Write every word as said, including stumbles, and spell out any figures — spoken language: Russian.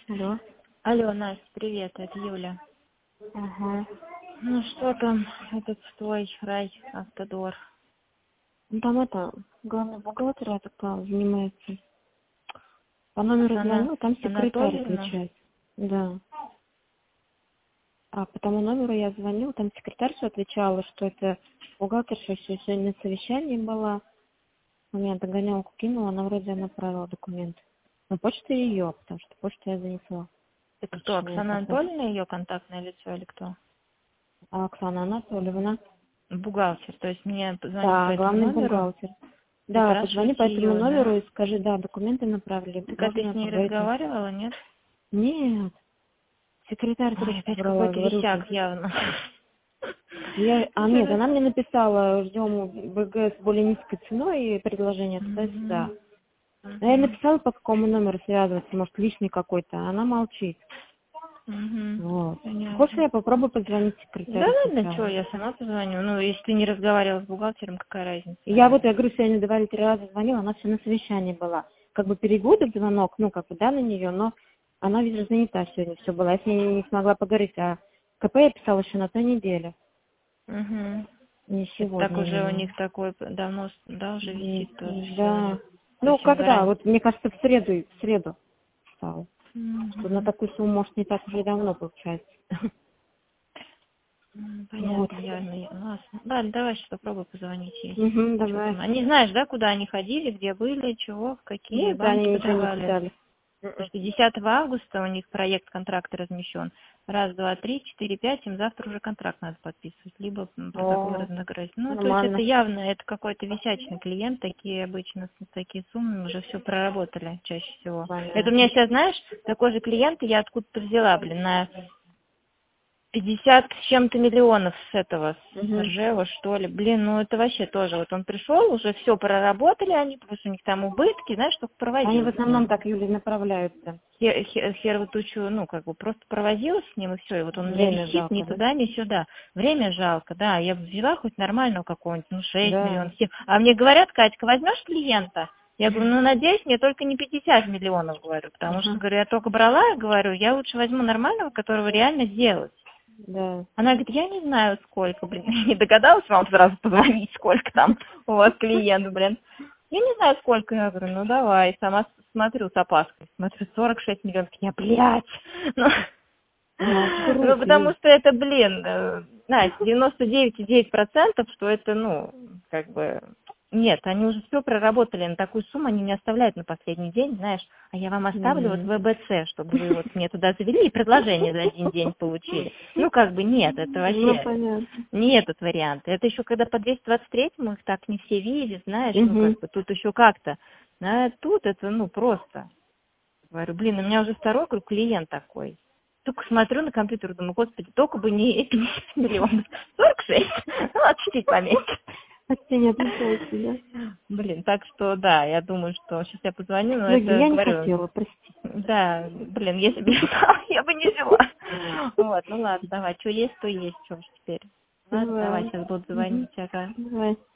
Алло. Алло, Настя, привет, это Юля. Ага. Ну что там, этот твой рай, Автодор? Ну там это, главный бухгалтер, это кто занимается. По номеру Она звоню, там секретарь Анатольевна? отвечает. Да. А по тому номеру я звонила, там секретарша отвечала, что это бухгалтерша еще сегодня на совещании была. У меня догонялку кинула, она вроде направила документы. Но почта ее, потому что почту я занесла. Это кто, Лично я Оксана как-то. Анатольевна, ее контактное лицо или кто? А Оксана Анатольевна? Бухгалтер, то есть мне позвонить по Да, этому главный номеру бухгалтер. и Да, позвони спрашивать по этому ее, да? номеру и скажи, да, документы направили. Так а ты с Можно ней поговорить? разговаривала, нет? Нет, секретарь Ой, трубку опять брала, какой-то говорю же. висяк явно. Я, а нет, она мне написала, ждем БГ с более низкой ценой и предложение туда-сюда. Мгм. А я Мгм. написала, по какому номеру связываться, может, лишний какой-то, а она молчит. Мгм. Вот. Хочешь, Понятно. я попробую позвонить Да секретарю ладно, сначала? что, я сама позвоню. Ну, если ты не разговаривала с бухгалтером, какая разница? И я вот, я говорю, сегодня два или три раза звонила, она все на совещании была. Как бы переводит звонок, ну, как бы, да, на нее, но она, видно, занята сегодня все была. Я с ней не смогла поговорить, а КП я писала еще на той неделе, Угу. не Это так сегодня уже у именно. них такой давно, да, уже М, висит тоже все у Да. них по Ну, всем когда? гарантиям. Вот, мне кажется, в среду, в среду стало. Что на Мгм. такую сумму, может, не так уже и давно получается. М, Вот. Понятно, ясно. Ладно, ладно, давай сейчас попробую позвонить ей. Угу, Что давай. там? Они знаешь, да, куда они ходили, где были, чего, в какие Нет, да, банки они ничего не подавали. писали. Потому что десятого августа у них проект контракта размещен. Раз, два, три, четыре, пять, им завтра уже контракт надо подписывать, либо м, протокол О, разнообразия. Ну, то есть это нормально. явно, это какой-то висячный клиент, такие обычно, с- такие суммы уже все проработали чаще всего. Это у меня Понятно. сейчас, знаешь, такой же клиент я откуда-то взяла, блин, на пятьдесят с чем-то миллионов с этого, с Угу. Ржева, что ли. Блин, ну это вообще тоже. Вот он пришел, уже все проработали они, плюс у них там убытки, знаешь, только Они в провозилась с основном ним. так, Юля, направляются. Хер, хер, хер в тучу, ну, как бы просто провозилась с ним, и все. И вот он у меня Время висит ни жалко, да? туда, ни сюда. Время жалко, да. Я бы взяла хоть нормального какого-нибудь, ну, шесть Да. миллионов, семь. А мне говорят, Катька, возьмешь клиента? Я говорю, ну, надеюсь, мне только не пятьдесят миллионов, говорю. Потому что, Ага. говорю, я только брала, говорю, я лучше возьму нормального, которого реально делать. Да. Она говорит, я не знаю сколько, блин, не догадалась вам сразу позвонить, сколько там у вас клиент, блин. Я не знаю сколько, я говорю, ну давай, сама с- смотрю с опаской, смотрю, сорок шесть миллионов, я, блядь, ну, Ну, ну, круто, потому Юль. что это, блин, э, Настя, девяносто девять и девять процентов, что это, ну, как бы, нет, они уже все проработали на такую сумму, они не оставляют на последний день, знаешь, а я вам оставлю вот М. вэ бэ цэ, чтобы вы вот мне туда завели и предложение за один день получили. Ну, как бы нет, это Ну, вообще понятно. не этот вариант. Это еще когда по двести двадцать третьему их так не все видят, знаешь, ну, Угу. как бы тут еще как-то. А тут это, ну, просто. Говорю, блин, у меня уже второй, говорю, клиент такой. Только смотрю на компьютер, думаю, господи, только бы не пятьдесят миллионов. сорок шесть. Ну, ладно, чуть-чуть поменьше. От тебя не отличается, да? Блин, так что, да, я думаю, что сейчас я позвоню, но Ну, это, я не говорю, хотела, прости. да, блин, если бы я знала, я бы не взяла. Вот, ну ладно, давай, что есть, то есть, что уж теперь. Ладно, давай, Давай. сейчас буду Угу. звонить, ага. Давай.